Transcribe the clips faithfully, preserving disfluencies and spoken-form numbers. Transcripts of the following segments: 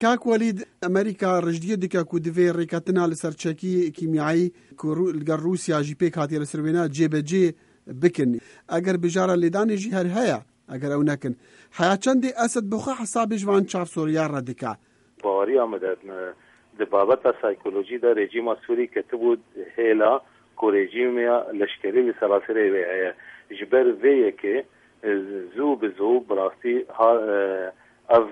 كاك وليد أمريكا رجدية ديكا كو ديفي ريكاتنا لسرچكي كيميائي كو روسيا جي بيك هاتي لسروينا جي بجي بكن اگر بجارة لداني جي هر هيا اگر او نكن حيا چندي أسد بخوا حسابي جوان چاف سوريا را ديكا باوري آمدن ده بابتا سايكولوجي ده رجيم سوري كتبود هيلا كو رجيم لشكري لسلاسري ويهيا جبر ويه كي زو بزو براستي ها اف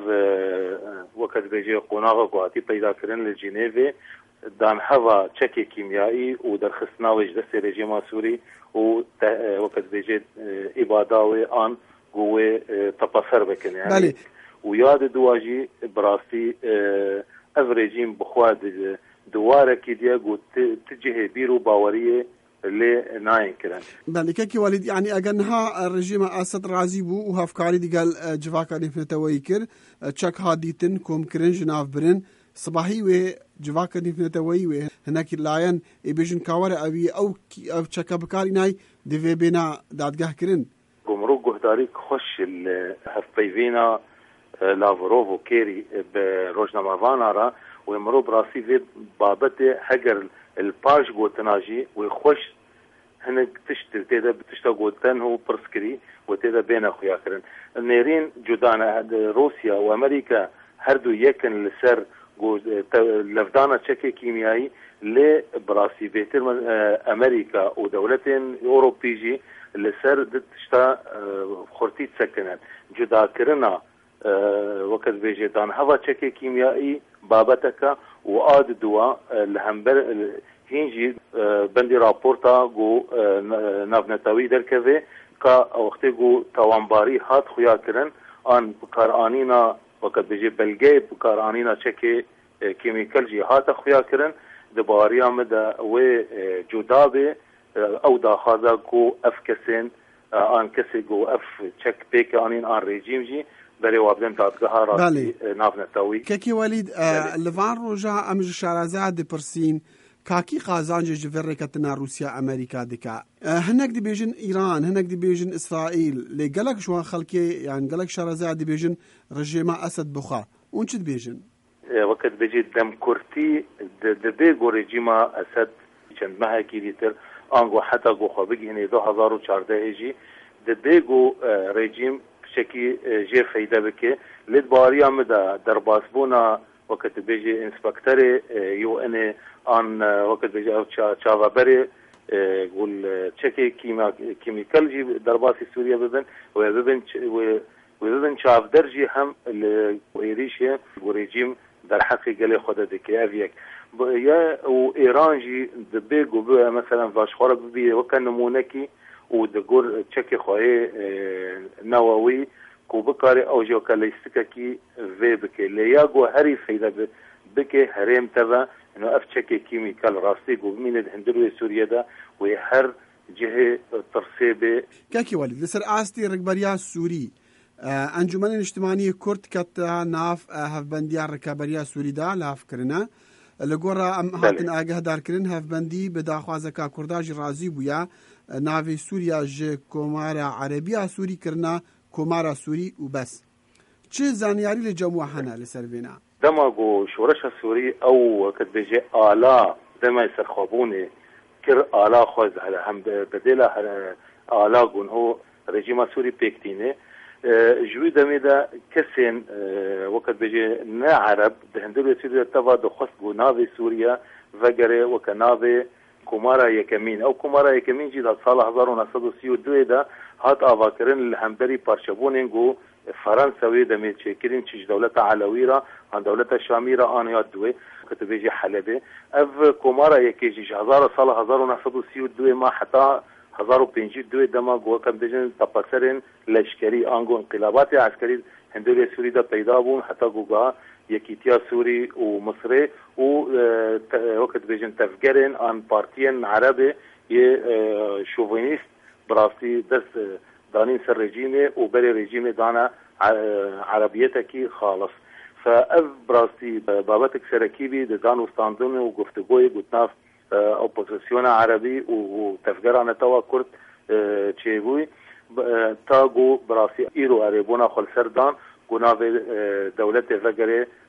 وقت بيجي قناغه قواتي پیدا کرن لجنيفي دان هوا تشكي كيميائي ودرخصنا وجد رجيم سوري و وقت بيجي اباداوي ان قوه تبصر بكن يعني بله. وياد دواجي براستي اف رجيم بخواد دواره كي ديا قلت تجه بيرو باوريه اللي ناين كران بله كاكي والد يعني اگنها الرجيم اسد رازي بو وهافكاري دي قال جواكا نفنتوي كر تشك هاديتن كوم كرن جناف برن صباحي و جواكا نفنتوي و هناك لاين يبيجن كاور ابي او او تشك بكاري ناي دي بينا دادگاه كرن گمرو گهداری خوش هفبيفينا لافروف وكيري بروجنامافانا را ومرو براسي في بابته حجر الباج قوتناجي ويخش هنك تشتر تيدا بتشتا قوتن هو برسكري وتيدا بين اخويا كرن النيرين جدانا روسيا وامريكا هردو يكن لسر لفدانا تشكي كيميائي لبراسي بيتر امريكا ودولتين اوروبيجي لسر تشتا خورتي تسكنت جدا كرنا وقت بيجي دان هوا تشكي كيميائي بابتك وآد دوا الهمبر هنجي بندي رابورتا جو نافنتاوي دركوي كا وقتي جو توانباري هات خويا كرن ان بكارانينا وقت بيجي بلغي بكارانينا تشكي كيميكال جي هات خويا كرن دباريا مدى و جدابي او دا خازا جو افكسن ان كسي جو اف تشك بيك انين ان ريجيم جي بري وابدن دادگاه راسي نافنتاوي كاكي وليد آه لفان روجا امج شارازاد دي برسين كاكي قازان جفر كتنا روسيا امريكا ديكا آه هناك دي بيجن ايران هناك دي بيجن اسرائيل لي قالك شو خلكي يعني قالك شارازاد دي بيجن رجيما اسد بخا ونش دي بيجن وقت بيجي دم كورتي دبيغو رجيما اسد چند ماه کی دیتر انگو حتی گو خوابگی هنی دو هزار و چارده هجی دبيغو رجيم شكي جي فايدة بكي لد باريا مدى درباسبونا وقت بيجي انسبكتري يو اني ان وقت بيجي او تشافا بري قول تشكي كيما كيميكال جي درباسي سوريا ببن وببن وببن شاف درجي هم ويريشي وريجيم در حقي قالي خدا دكي افيك يا وايران جي دبيغو بقى مثلا فاشخورة ببي وكان نمونكي ودقور تشكي خواه نووي كو بكاري او جوكاليستيكا كي في بكي لياغو هري فايدة بكي هريم تبا انو اف تشكي كيميكال راستي قو من الهندروي سوريا دا ويهر جهة ترسيبي كاكي والد لسر آستي رقبريا سوري آه انجمان الاجتماعي كورت كتا ناف آه هفبنديا ركابريا سوري دا لاف كرنا لقورا ام هاتن آگه دار کرن هفبندی بداخوازکا کرداج رازی بویا ناوی سوریا جه کومارا عربیا سوری کرنا کومارا سوری و بس چه زانیاری لجموع هنه لسر بينا دماغو شورش سوري او وقت بيجي آلا دما يسر خوابوني كر آلا خوز على هم بدلا آلا قون هو رجيم سوري بيكتيني جوي دمي دا كسين وقت بيجي نا عرب دهندلو سوريا تبا دخص قو ناوي سوريا وغري وكناوي كومارا يكمين او كومارا يكمين جي دا سال هزار ونهصد و سی و دو دا هات آواكرين الهمبري پارشبونين قو فرنساوي دمي تشكرين تشج دولة علويرة عن دولة شاميرة آنيات دوي كتو بيجي حلبي اف كومارا يكيجي هزار سال هزار ونهصد و سی و دو ما حتى هزار و پنجی دو دما قو كم بيجن تپسرين لشكري آنگو انقلابات عسكري هندولي سوري دا پیدا بون حتى قوغا يكيتيا سوري ومصري و وقت بيجن تفجرين عن بارتين عربي شوفينيست براسي دس دانين سر رجيمي وبري رجيمي دانا عربيتكي خالص فاف براسي بابتك سركيبي دانو ستاندوني وقفتقوي قلتناف اوبوزيسيون عربي وتفجران توا كرت تشيبوي تاغو براسي ايرو عربونا خل سردان قناف دولة فجري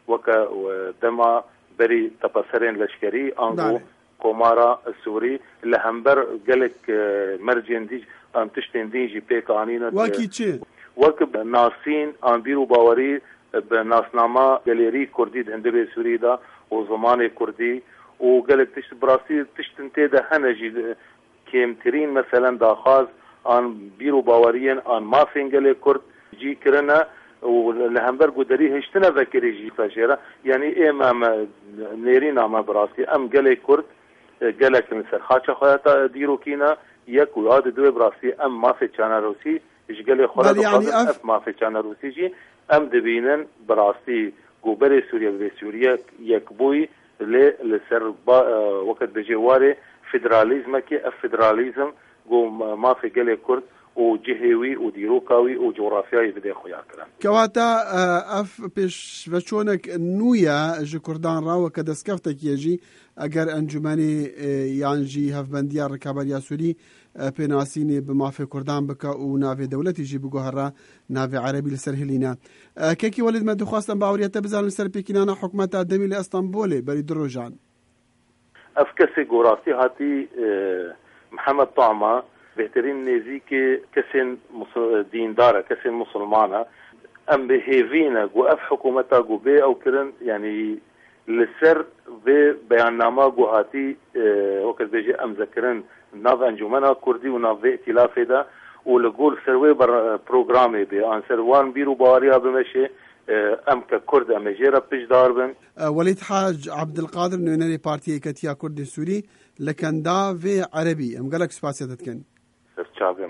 وك دما بري تبصرين لشكري أنغو كومارا السوري لهمبر قالك مرجين ديج أم تشتين ديجي بيك عنينا وكي تشي وكب ناسين أم بيرو باوري بناسنامة جاليري كردي هندبي سوري دا وزمان كردي وقالك تشت براسي تشتنتي ده هنجي كيمترين مثلا داخاز أن بيرو باوريين أن ما فينجلي كرد جي كرنا ولهمبر قدري هشتنا ذكري جي فجيرة يعني إيه ما نيرينا ما براسي أم قالي كرد قالك مثل خاطر خياطة ديرو كينا يك وياد دوي براسي أم ما في كان روسي إيش قالي خلاص يعني أف ما في كان روسي جي أم دبينن براسي قبري سوريا بسوريا يكبوي لسر وقت بجواري فدراليزم كي الفدراليزم جو ما في قالي كرد وجهوي وديروكاوي وجغرافياي بدي خويا كلام كواتا اف بيش بچونك نويا جي كردان راو كدسكفتك يجي اگر انجمني يانجي هف بنديار ركابريا سوري بناسيني بما في كردان بك ونافي دولتي جي بجوهرا نافي عربي لسرهلينا كيكي ولد ما دخواستن باوريات بزال لسر بكينانا حكمتا دمي لاسطنبول بريد الرجان افكسي جغرافي هاتي محمد طعمة بهترین نزی که کسین دینداره کسین مسلمانه ام بهیوینه گو اف حکومتا گو بی او کرن یعنی لسر و بیاننامه گو هاتی وقت بیجی ام ذکرن ناو انجمنا کردی و ناو ائتلاف ده و لگول سروی بر پروگرامی بی آن سروان بیرو باریا بمشه ام ككرد ام جيرا بيش داربن وليد حاج عبد القادر نونري بارتي كتيا كرد السوري لكن دا في عربي ام قالك سباسيتك كن